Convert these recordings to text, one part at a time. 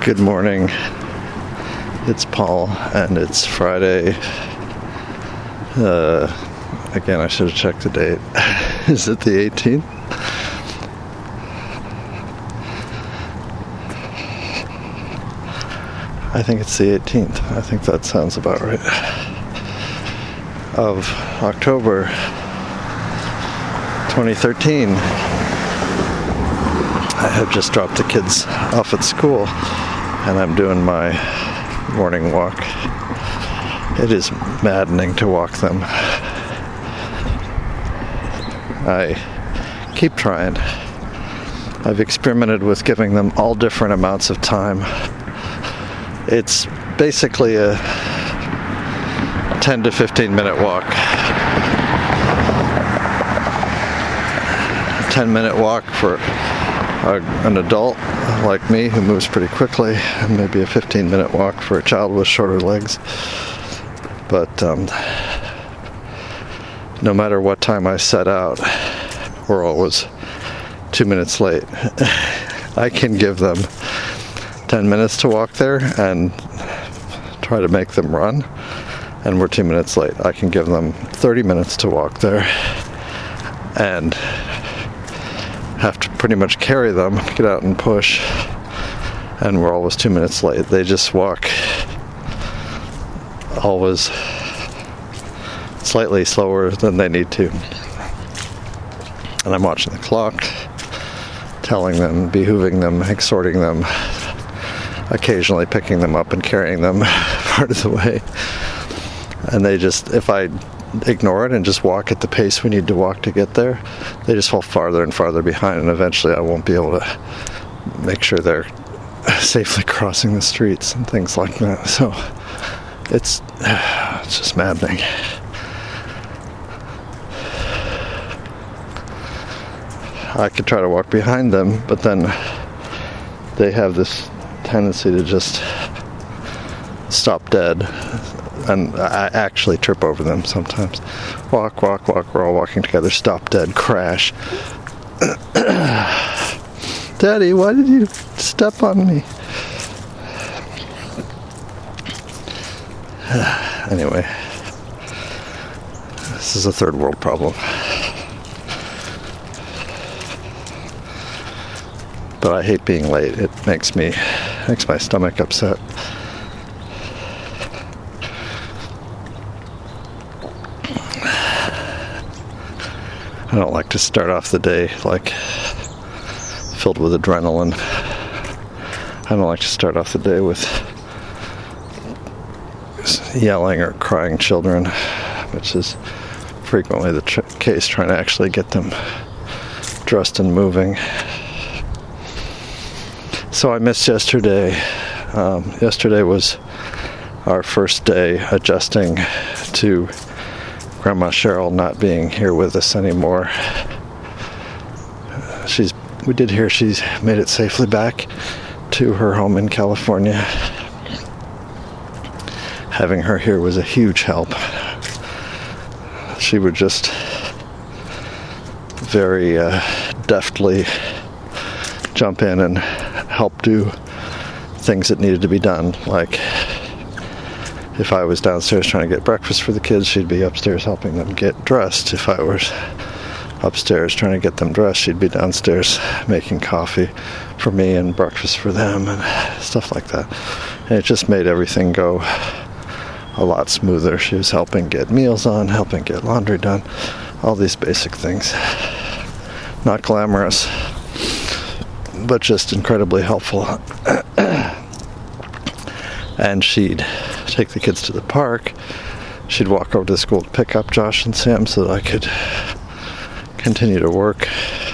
Good morning. It's Paul, and it's Friday. Again, I should have checked the date. Is it the 18th? I think it's the 18th. I think that sounds about right. Of October 2013. I have just dropped the kids off at school, and I'm doing my morning walk. It is maddening to walk them. I keep trying. I've experimented with giving them all different amounts of time. It's basically a 10 to 15 minute walk. A 10-minute walk for an adult like me who moves pretty quickly, and maybe a 15-minute walk for a child with shorter legs. But no matter what time I set out, we're always 2 minutes late. I can give them 10 minutes to walk there and try to make them run, and we're 2 minutes late. I can give them 30 minutes to walk there and have to pretty much carry them, get out and push, and we're always 2 minutes late. They just walk always slightly slower than they need to. And I'm watching the clock, telling them, behooving them, exhorting them, occasionally picking them up and carrying them part of the way. And they just, if I ignore it and just walk at the pace we need to walk to get there, they just fall farther and farther behind, and eventually I won't be able to make sure they're safely crossing the streets and things like that. So it's just maddening. I could try to walk behind them, but then they have this tendency to just stop dead, and I actually trip over them sometimes. Walk, we're all walking together, stop dead, crash. Daddy, why did you step on me? Anyway, this is a third world problem. But I hate being late. It makes my stomach upset. I don't like to start off the day like filled with adrenaline. I don't like to start off the day with yelling or crying children, which is frequently the case, trying to actually get them dressed and moving. So I missed yesterday. Yesterday was our first day adjusting to Grandma Cheryl not being here with us anymore. We did hear she's made it safely back to her home in California. Having her here was a huge help. She would just very deftly jump in and help do things that needed to be done. Like, if I was downstairs trying to get breakfast for the kids, she'd be upstairs helping them get dressed. If I was upstairs trying to get them dressed, she'd be downstairs making coffee for me and breakfast for them and stuff like that. And it just made everything go a lot smoother. She was helping get meals on, helping get laundry done, all these basic things. Not glamorous, but just incredibly helpful. And she'd take the kids to the park. She'd walk over to the school to pick up Josh and Sam so that I could continue to work.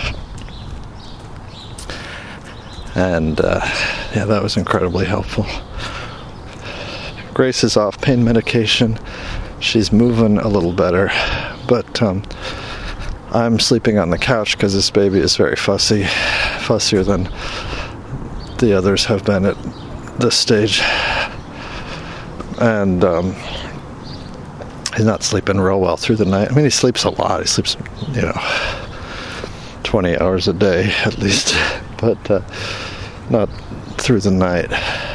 And that was incredibly helpful. Grace is off pain medication. She's moving a little better, but I'm sleeping on the couch because this baby is very fussy, fussier than the others have been at this stage. And he's not sleeping real well through the night. I mean, he sleeps a lot. He sleeps, 20 hours a day at least, but not through the night.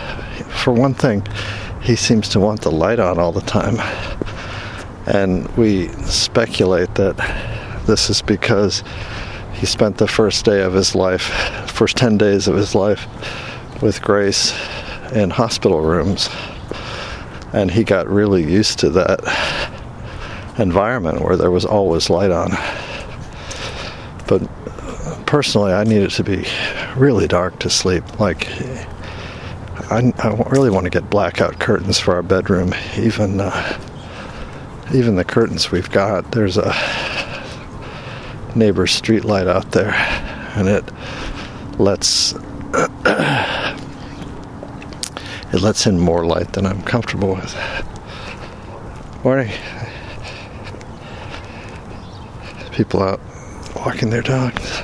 for one thing, he seems to want the light on all the time. And we speculate that this is because he spent the first 10 days of his life with Grace in hospital rooms. And he got really used to that environment where there was always light on. But personally, I need it to be really dark to sleep. Like, I really want to get blackout curtains for our bedroom. Even the curtains we've got, there's a neighbor's street light out there, and it lets in more light than I'm comfortable with. Morning. People out walking their dogs.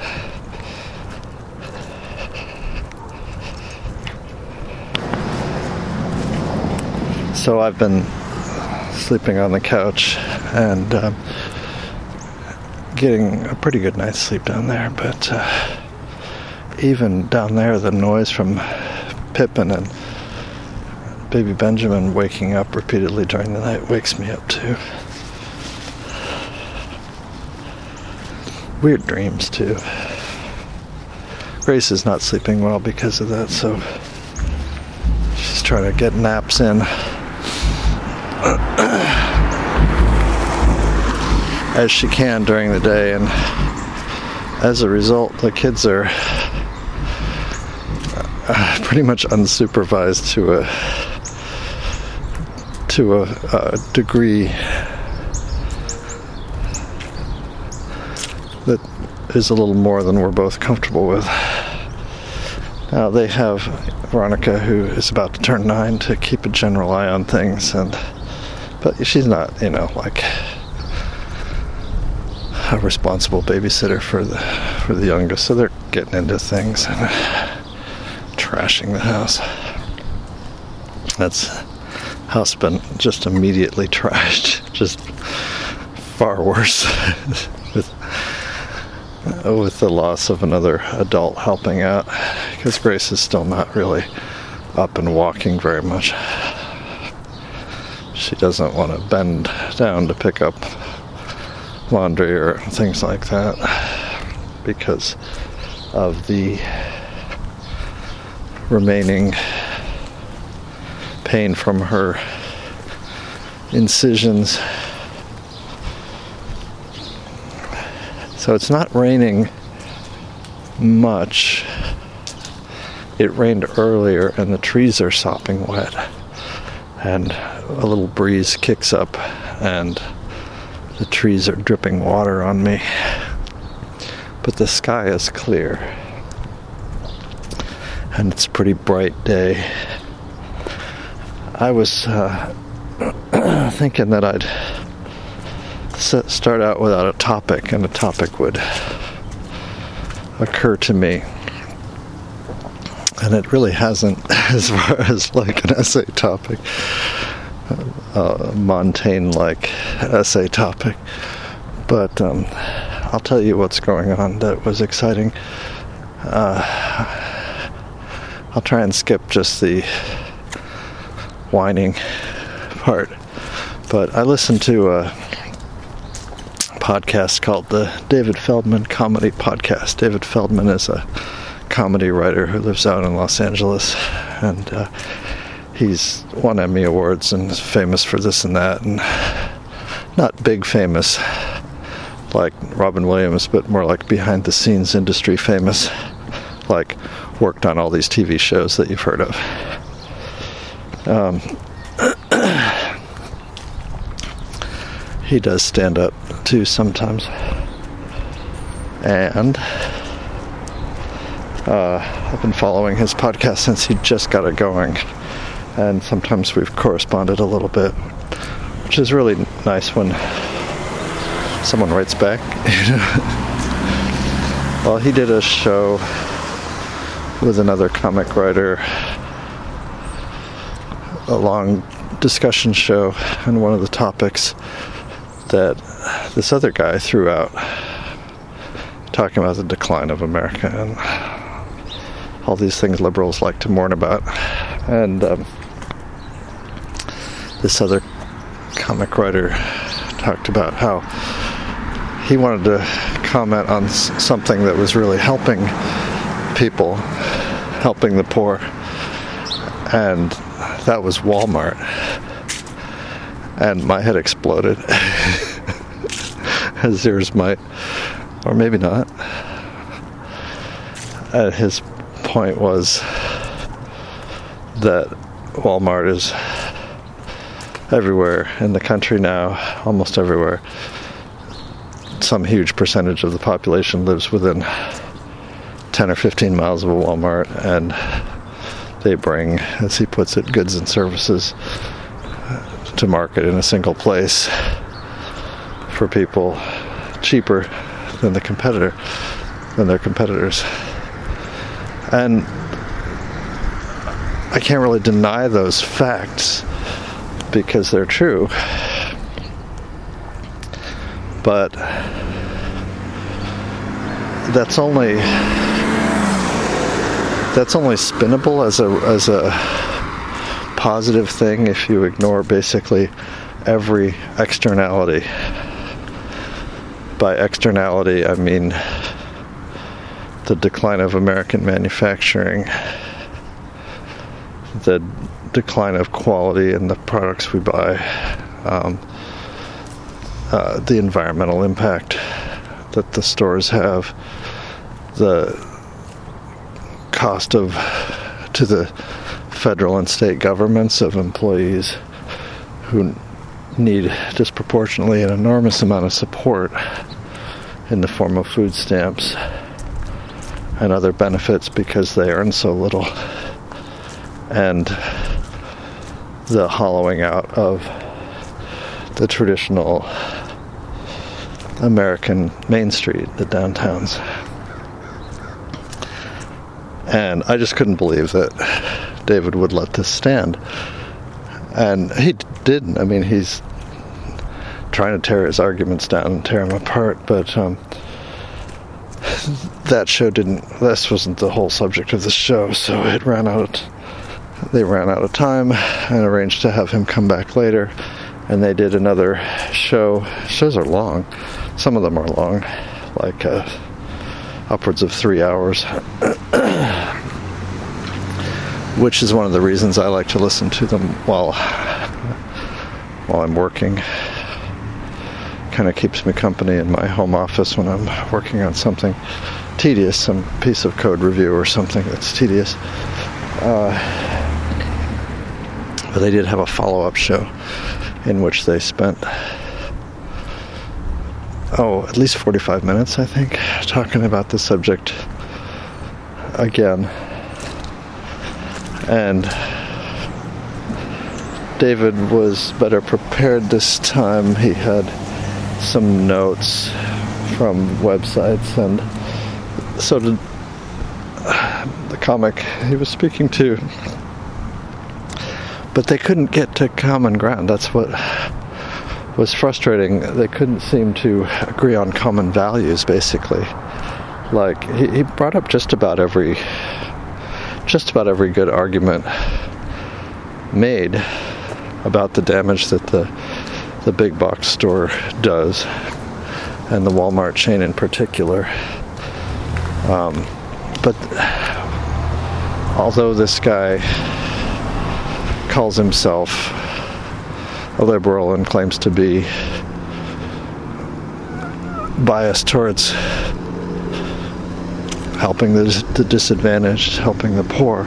So I've been sleeping on the couch and getting a pretty good night's sleep down there, but even down there, the noise from Pippin and baby Benjamin waking up repeatedly during the night wakes me up too. Weird dreams too. Grace is not sleeping well because of that, so she's trying to get naps in as she can during the day, and as a result, the kids are pretty much unsupervised to a degree that is a little more than we're both comfortable with. Now they have Veronica, who is about to turn 9, to keep a general eye on things, but she's not, like a responsible babysitter for the youngest, so they're getting into things and trashing the house. House been just immediately trashed, just far worse with the loss of another adult helping out, because Grace is still not really up and walking very much. She doesn't want to bend down to pick up laundry or things like that because of the remaining pain from her incisions. So it's not raining much. It rained earlier and the trees are sopping wet, and a little breeze kicks up and the trees are dripping water on me, but the sky is clear and it's a pretty bright day. I was thinking that I'd start out without a topic, and a topic would occur to me, and it really hasn't, as far as like an essay topic, Montaigne-like essay topic, but I'll tell you what's going on that was exciting. I'll try and skip just the whining part, but I listened to a podcast called the David Feldman Comedy Podcast. David Feldman is a comedy writer who lives out in Los Angeles, and he's won Emmy Awards and is famous for this and that, and not big famous like Robin Williams, but more like behind the scenes industry famous, like worked on all these TV shows that you've heard of. He does stand up too sometimes, and I've been following his podcast since he just got it going, and sometimes we've corresponded a little bit, which is really nice when someone writes back. Well, he did a show with another comic writer, a long discussion show, and one of the topics that this other guy threw out, talking about the decline of America and all these things liberals like to mourn about. And this other comic writer talked about how he wanted to comment on something that was really helping people, helping the poor, and that was Walmart. And my head exploded, as yours might, or maybe not. And his point was that Walmart is everywhere in the country now, almost everywhere. Some huge percentage of the population lives within 10 or 15 miles of a Walmart, and they bring, as he puts it, goods and services to market in a single place for people cheaper than their competitors. And I can't really deny those facts because they're true. But that's only spinnable as a positive thing if you ignore basically every externality. By externality, I mean the decline of American manufacturing, the decline of quality in the products we buy, the environmental impact that the stores have, the cost to the federal and state governments of employees who need disproportionately an enormous amount of support in the form of food stamps and other benefits because they earn so little, and the hollowing out of the traditional American Main Street, the downtowns. And I just couldn't believe that David would let this stand. And he didn't. I mean, he's trying to tear his arguments down and tear them apart, but that show this wasn't the whole subject of the show, so they ran out of time and arranged to have him come back later, and they did another show. Shows are long. Some of them are long, like upwards of 3 hours, which is one of the reasons I like to listen to them while I'm working. Kind of keeps me company in my home office when I'm working on something tedious, some piece of code review or something that's tedious. But they did have a follow-up show in which they spent at least 45 minutes, I think, talking about the subject again. And David was better prepared this time. He had some notes from websites, and so did the comic he was speaking to. But they couldn't get to common ground. That's what was frustrating. They couldn't seem to agree on common values, basically. Like, he brought up just about every good argument made about the damage that the big box store does, and the Walmart chain in particular. But although this guy calls himself a liberal and claims to be biased towards helping the disadvantaged, helping the poor,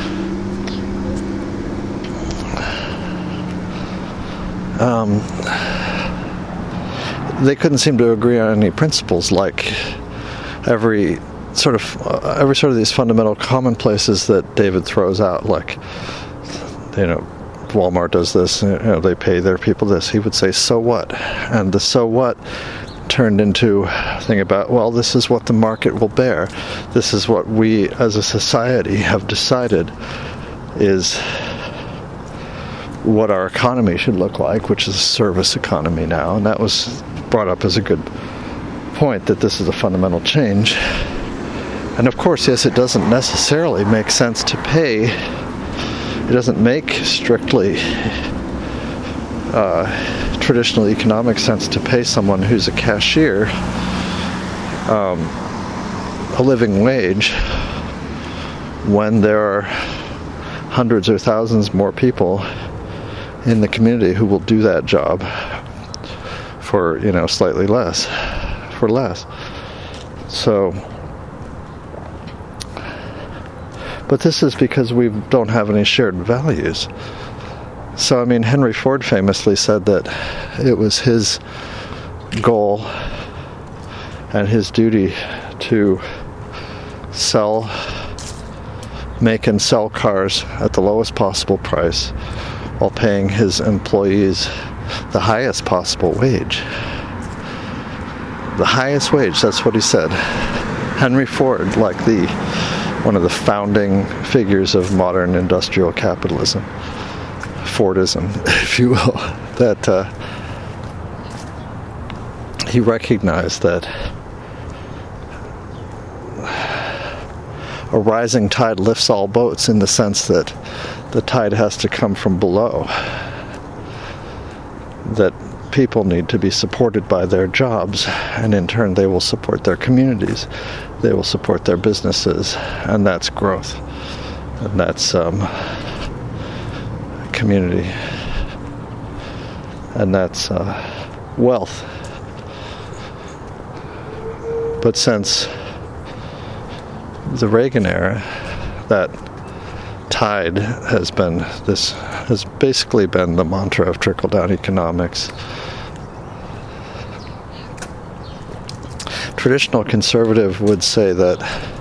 they couldn't seem to agree on any principles, like every sort of these fundamental commonplaces that David throws out, like, Walmart does this, they pay their people this. He would say, so what? And the so what turned into a thing about, well, this is what the market will bear. This is what we as a society have decided is what our economy should look like, which is a service economy now. And that was brought up as a good point, that this is a fundamental change. And of course, yes, it doesn't necessarily make sense to pay. It doesn't make strictly traditional economic sense to pay someone who's a cashier a living wage when there are hundreds or thousands more people in the community who will do that job for, slightly less, for less. So, but this is because we don't have any shared values. So, Henry Ford famously said that it was his goal and his duty to make and sell cars at the lowest possible price while paying his employees the highest possible wage. The highest wage, that's what he said. Henry Ford, like one of the founding figures of modern industrial capitalism, Fordism, if you will, that he recognized that a rising tide lifts all boats, in the sense that the tide has to come from below. That people need to be supported by their jobs, and in turn they will support their communities, they will support their businesses, and that's growth, and that's community, and that's wealth. But since the Reagan era, that tide has basically been the mantra of trickle-down economics. Traditional conservative would say that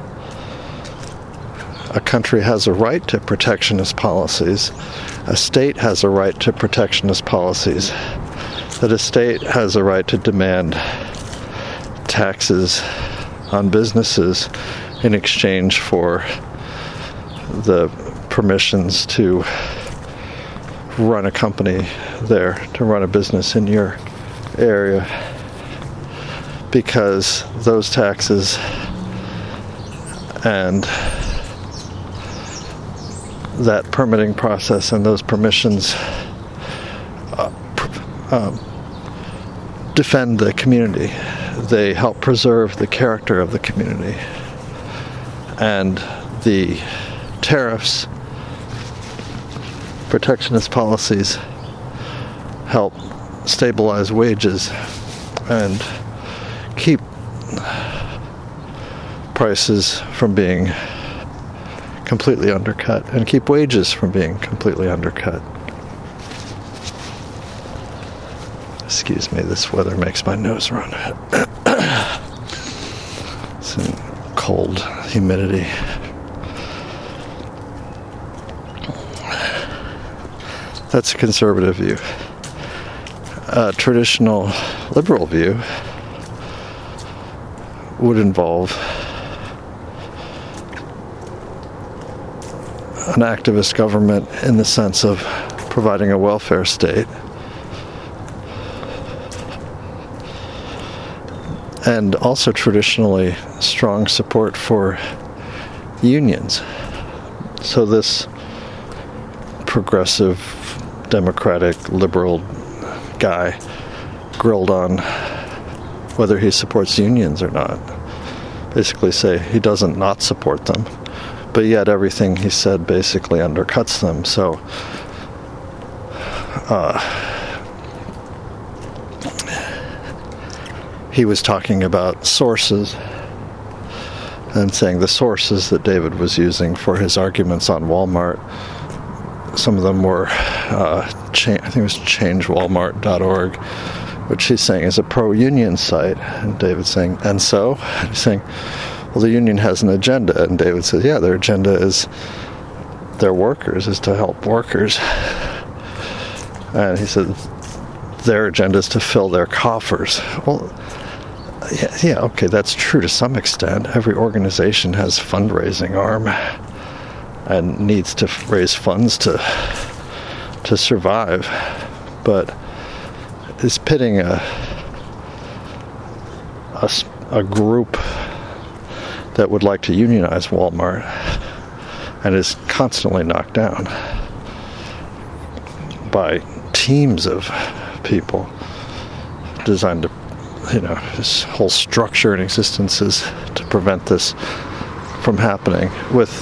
a country has a right to protectionist policies, a state has a right to protectionist policies, that a state has a right to demand taxes on businesses in exchange for the permissions to run a company there, to run a business in your area, because those taxes and that permitting process and those permissions defend the community. They help preserve the character of the community. And the tariffs, protectionist policies, help stabilize wages and keep prices from being completely undercut, and keep wages from being completely undercut. Excuse me, this weather makes my nose run. Some cold humidity. That's a conservative view. A traditional liberal view would involve an activist government in the sense of providing a welfare state, and also traditionally strong support for unions. So this progressive, democratic, liberal guy grilled on whether he supports unions or not. Basically say he doesn't not support them, but yet everything he said basically undercuts them. So he was talking about sources and saying the sources that David was using for his arguments on Walmart, some of them were, I think it was changewalmart.org, which he's saying is a pro-union site. And David's saying, and so? And he's saying, well, the union has an agenda. And David says, yeah, their agenda is their workers, is to help workers. And he said, their agenda is to fill their coffers. Well, yeah, okay, that's true to some extent. Every organization has a fundraising arm and needs to raise funds to survive, but is pitting a group that would like to unionize Walmart and is constantly knocked down by teams of people designed to, this whole structure in existence is to prevent this from happening, with,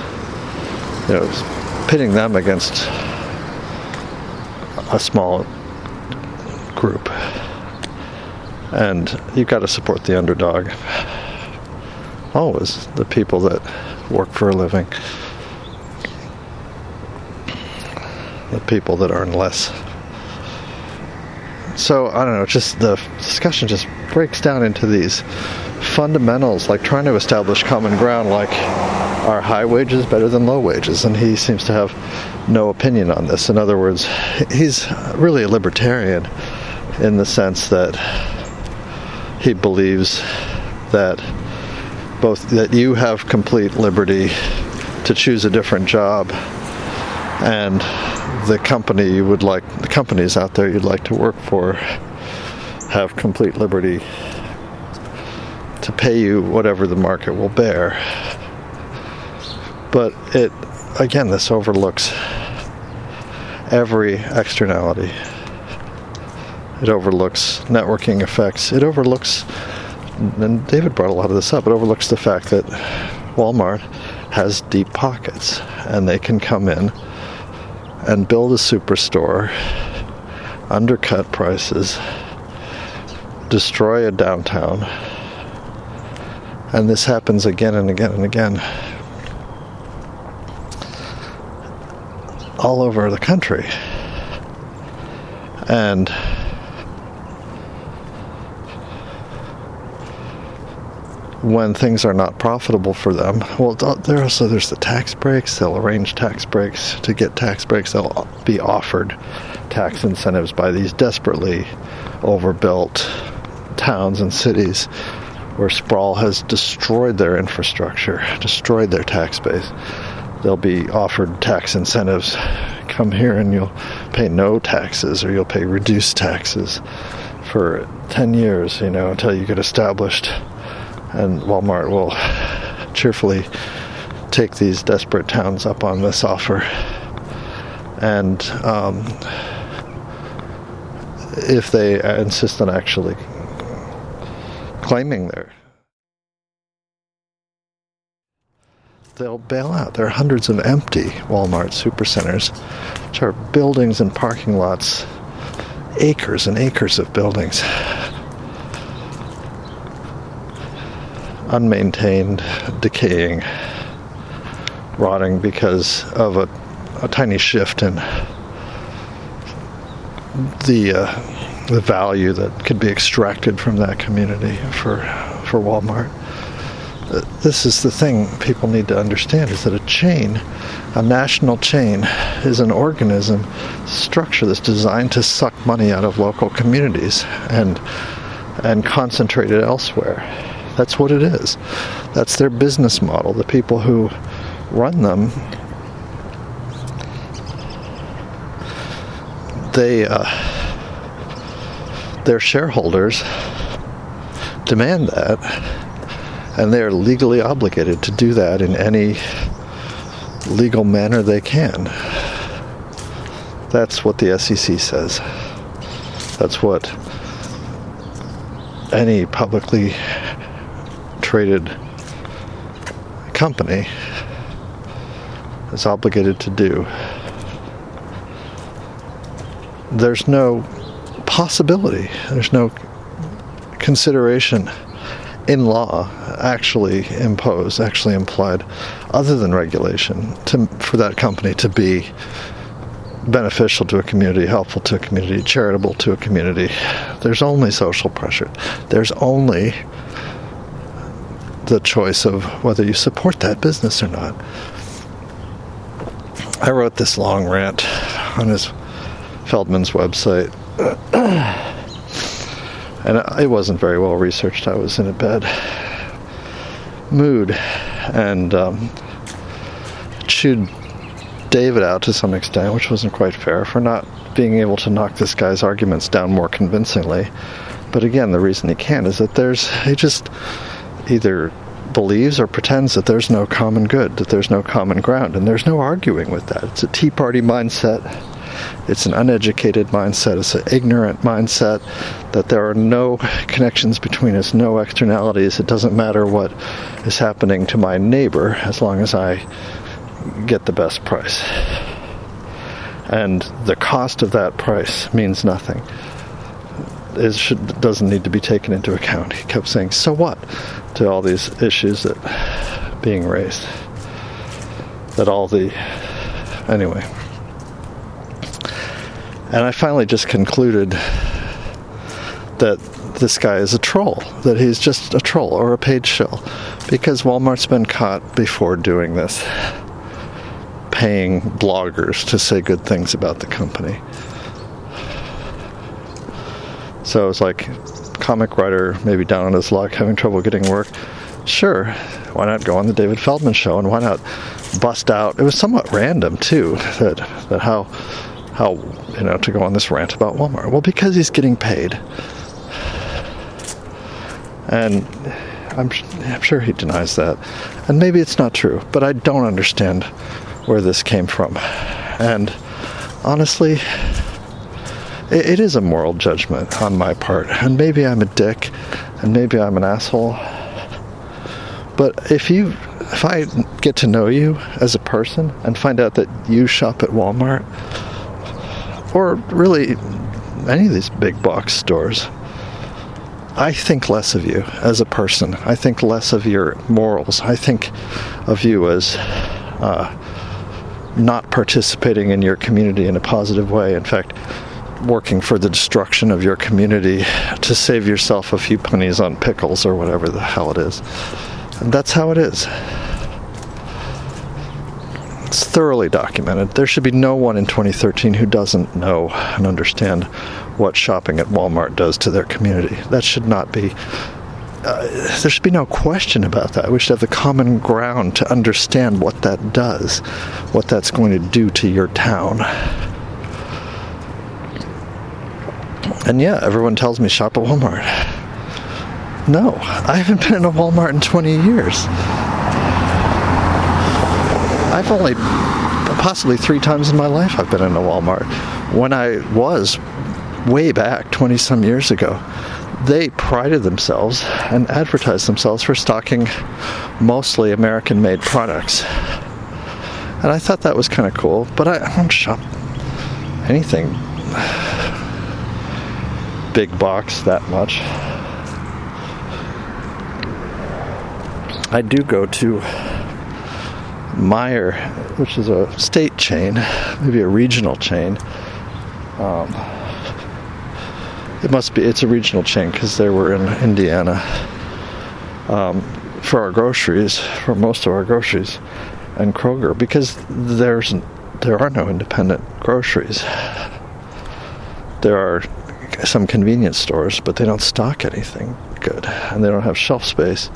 pitting them against a small group. And you've got to support the underdog. Always the people that work for a living. The people that earn less. So, I don't know, just the discussion just breaks down into these fundamentals, like trying to establish common ground, like, are high wages better than low wages? And he seems to have no opinion on this. In other words, he's really a libertarian in the sense that he believes that that you have complete liberty to choose a different job, and the companies out there you'd like to work for have complete liberty to pay you whatever the market will bear. But this overlooks every externality. It overlooks networking effects. It overlooks, and David brought a lot of this up, it overlooks the fact that Walmart has deep pockets, and they can come in and build a superstore, undercut prices, destroy a downtown. And this happens again and again and again all over the country. And when things are not profitable for them, there's the tax breaks. They'll arrange tax breaks. To get tax breaks, they'll be offered tax incentives by these desperately overbuilt towns and cities where sprawl has destroyed their infrastructure, destroyed their tax base. They'll be offered tax incentives. Come here and you'll pay no taxes, or you'll pay reduced taxes for 10 years, until you get established. And Walmart will cheerfully take these desperate towns up on this offer. And if they insist on actually claiming they'll bail out. There are hundreds of empty Walmart supercenters, which are buildings and parking lots, acres and acres of buildings, unmaintained, decaying, rotting because of a tiny shift in the value that could be extracted from that community for Walmart. This is the thing people need to understand, is that a national chain, is an organism structure that's designed to suck money out of local communities and concentrate it elsewhere. That's what it is. That's their business model. The people who run them, their shareholders demand that, and they are legally obligated to do that in any legal manner they can. That's what the SEC says. That's what any publicly traded company is obligated to do. There's no possibility, there's no consideration in law actually implied, other than regulation, for that company to be beneficial to a community, helpful to a community, charitable to a community. There's only social pressure. There's only the choice of whether you support that business or not. I wrote this long rant on Feldman's website, and it wasn't very well researched. I was in a bad mood, and chewed David out to some extent, which wasn't quite fair, for not being able to knock this guy's arguments down more convincingly. But again, the reason he can't is that he just either believes or pretends that there's no common good, that there's no common ground, and there's no arguing with that. It's a Tea Party mindset. It's an uneducated mindset. It's an ignorant mindset that there are no connections between us, no externalities. It doesn't matter what is happening to my neighbor as long as I get the best price. And the cost of that price means nothing. It doesn't need to be taken into account. He kept saying, so what? To all these issues that being raised. Anyway. And I finally just concluded that this guy is a troll, that he's just a troll or a paid shill, because Walmart's been caught before doing this, paying bloggers to say good things about the company. So it was like, comic writer, maybe down on his luck, having trouble getting work. Sure, why not go on the David Feldman show, and why not bust out? It was somewhat random too, that how to go on this rant about Walmart. Well, because he's getting paid, and I'm sure he denies that, and maybe it's not true, but I don't understand where this came from. And honestly, it is a moral judgment on my part, and maybe I'm a dick, and maybe I'm an asshole. But if I get to know you as a person and find out that you shop at Walmart, or really any of these big box stores, I think less of you as a person. I think less of your morals. I think of you as not participating in your community in a positive way. In fact, working for the destruction of your community to save yourself a few pennies on pickles or whatever the hell it is. And that's how it is. It's thoroughly documented. There should be no one in 2013 who doesn't know and understand what shopping at Walmart does to their community. That should not be... there should be no question about that. We should have the common ground to understand what that does, what that's going to do to your town. And yeah, everyone tells me shop at Walmart. No, I haven't been in a Walmart in 20 years. I've only, possibly 3 times in my life I've been in a Walmart. When I was way back 20 some years ago, they prided themselves and advertised themselves for stocking mostly American-made products. And I thought that was kind of cool, but I don't shop anything big box that much. I do go to Meijer, which is a state chain, maybe a regional chain. It's a regional chain because they were in Indiana for our groceries, for most of our groceries, and Kroger, because there are no independent groceries. There are some convenience stores, but they don't stock anything good, and they don't have shelf space.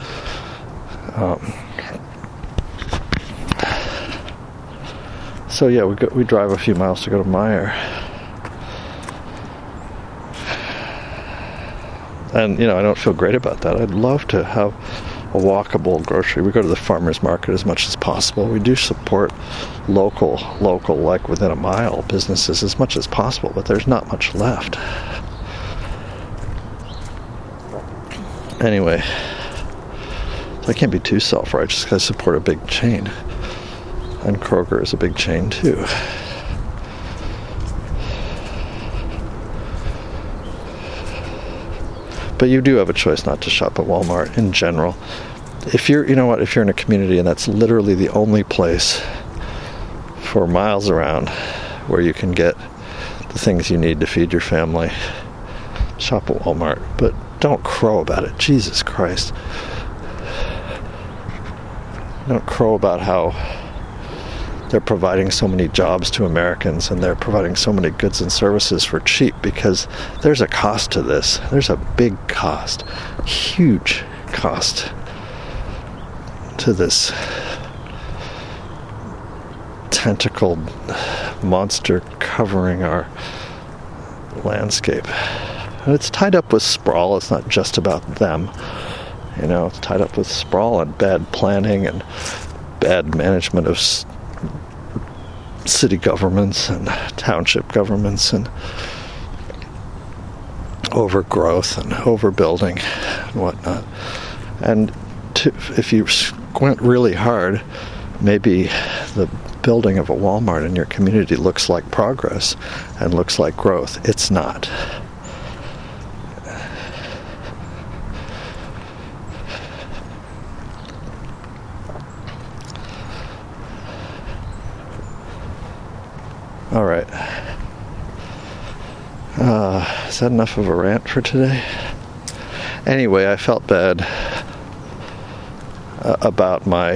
So yeah, we drive a few miles to go to Meijer, and I don't feel great about that. I'd love to have a walkable grocery. We go to the farmers market as much as possible. We do support local, like within a mile businesses as much as possible, but there's not much left. Anyway, so I can't be too self-righteous because I support a big chain. And Kroger is a big chain too. But you do have a choice not to shop at Walmart in general. If you're in a community and that's literally the only place for miles around where you can get the things you need to feed your family, shop at Walmart. But don't crow about it. Jesus Christ. Don't crow about how they're providing so many jobs to Americans and they're providing so many goods and services for cheap, because there's a cost to this. There's a big cost, huge cost to this tentacled monster covering our landscape. And it's tied up with sprawl. It's not just about them. It's tied up with sprawl and bad planning and bad management of city governments and township governments and overgrowth and overbuilding and whatnot. And if you squint really hard, maybe the building of a Walmart in your community looks like progress and looks like growth. It's not. All right. Is that enough of a rant for today? Anyway, I felt bad about my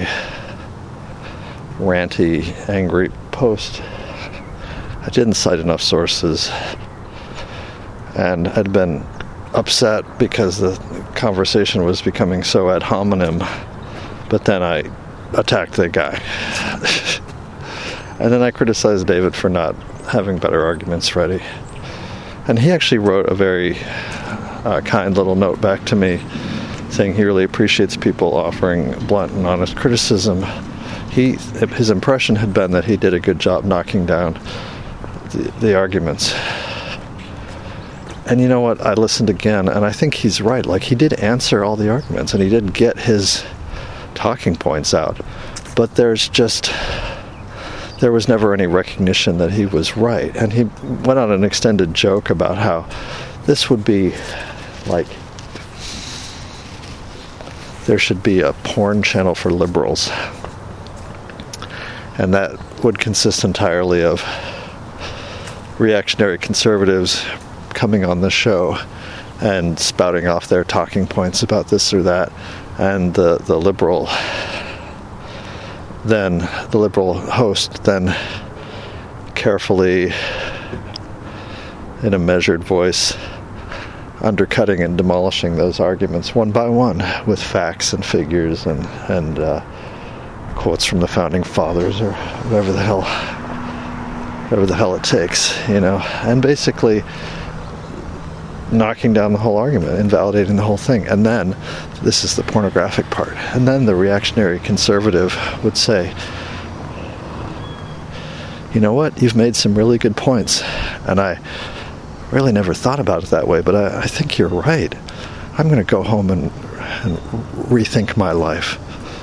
ranty, angry post. I didn't cite enough sources, and I'd been upset because the conversation was becoming so ad hominem, but then I attacked the guy. And then I criticized David for not having better arguments ready. And he actually wrote a very kind little note back to me saying he really appreciates people offering blunt and honest criticism. His impression had been that he did a good job knocking down the arguments. And you know what? I listened again, and I think he's right. Like, he did answer all the arguments, and he did get his talking points out. But there was never any recognition that he was right. And he went on an extended joke about how this would be like, there should be a porn channel for liberals. And that would consist entirely of reactionary conservatives coming on the show and spouting off their talking points about this or that. And the liberal host then carefully, in a measured voice, undercutting and demolishing those arguments one by one with facts and figures and quotes from the founding fathers or whatever the hell it takes, and basically knocking down the whole argument, invalidating the whole thing. And then, this is the pornographic part, and then the reactionary conservative would say, you know what, you've made some really good points, and I really never thought about it that way, but I think you're right. I'm going to go home and rethink my life.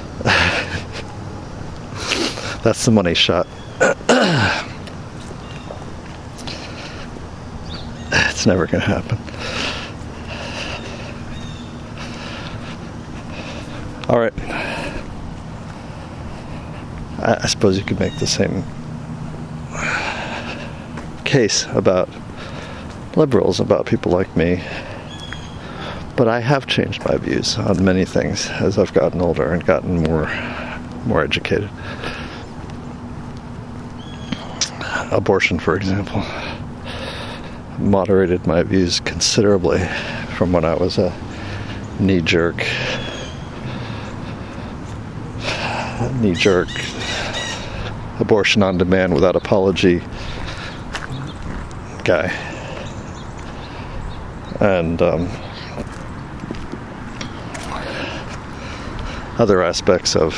That's the money shot. It's never going to happen. All right. I suppose you could make the same case about liberals, about people like me. But I have changed my views on many things as I've gotten older and gotten more educated. Abortion, for example, moderated my views considerably from when I was a knee-jerk abortion on demand without apology guy. And other aspects of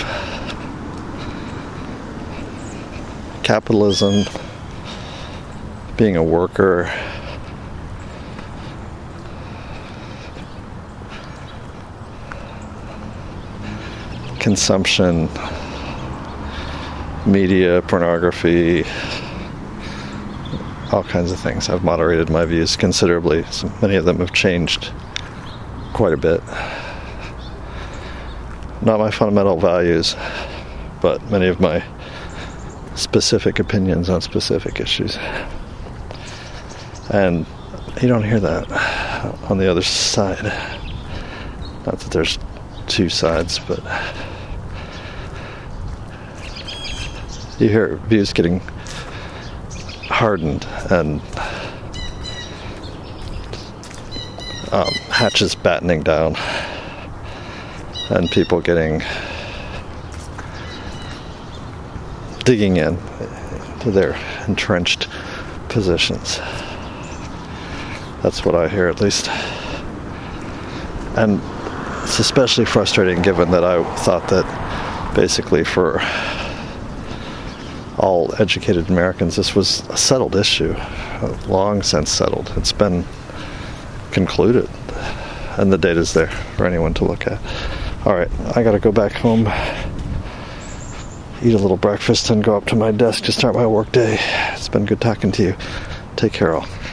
capitalism, being a worker, consumption, media, pornography, all kinds of things. I've moderated my views considerably. So many of them have changed quite a bit. Not my fundamental values, but many of my specific opinions on specific issues. And you don't hear that on the other side. Not that there's two sides, but you hear views getting hardened and hatches battening down and people digging in to their entrenched positions. That's what I hear, at least. And it's especially frustrating given that I thought that basically for all educated Americans, this was a settled issue, long since settled. It's been concluded, and the data's there for anyone to look at. All right, I gotta go back home, eat a little breakfast, and go up to my desk to start my work day. It's been good talking to you. Take care, all.